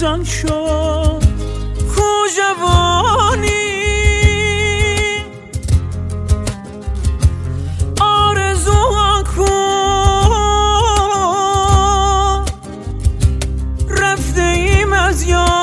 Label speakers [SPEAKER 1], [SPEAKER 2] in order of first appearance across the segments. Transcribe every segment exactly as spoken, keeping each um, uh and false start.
[SPEAKER 1] ارزان شد کو جوانی آرزوها کو رفته ایم از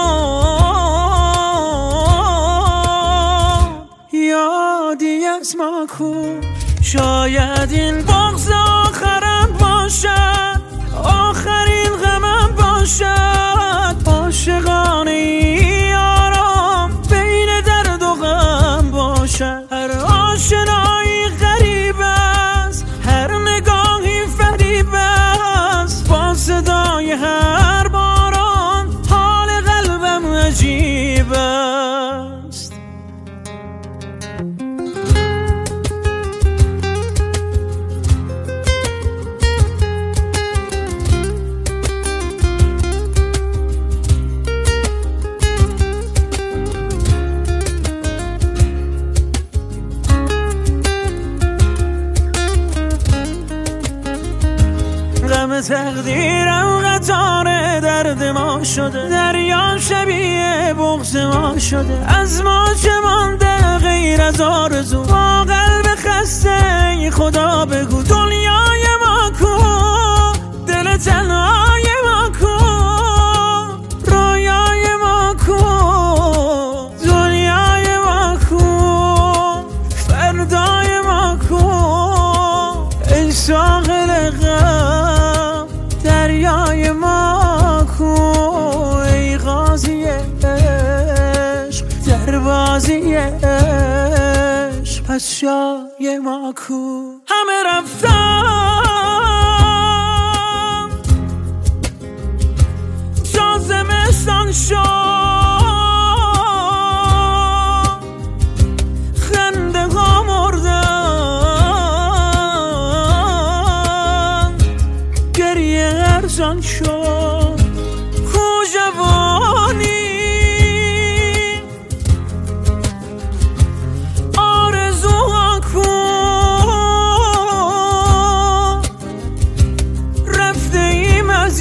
[SPEAKER 1] یاد یادی از ما کو شاید این بغض آخرم باشد آخرین غمم باشد عاشقانه ای آرام بین درد و غم باشد هر آشنایی غریب است هر نگاهی فریب است با صدای هر باران حال قلبم عجیب است غم تقدیرم قطار درد ما شده دریا شبیه بغض ما شده از ما چه مانده غیر از آرزو با قلب خسته خدا بگو دنیای ما کو دل تنهای ما کو رویای ما کو دنیای ما کو فردای ما کو ای ساحل غم دریای ما کو ای غازی عشق دروازی عشق پس شای ما کو همه رفتم تا زمستان شد خنده ها مردن گریه ارزان شد کو جوانی آرزوها کو رفته ایم از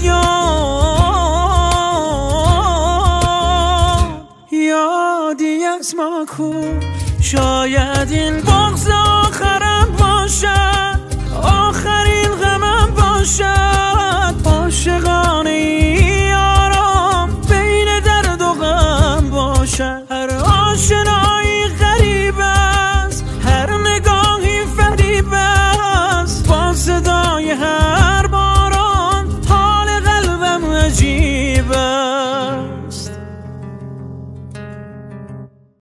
[SPEAKER 1] یاد یادی از ما کو شاید این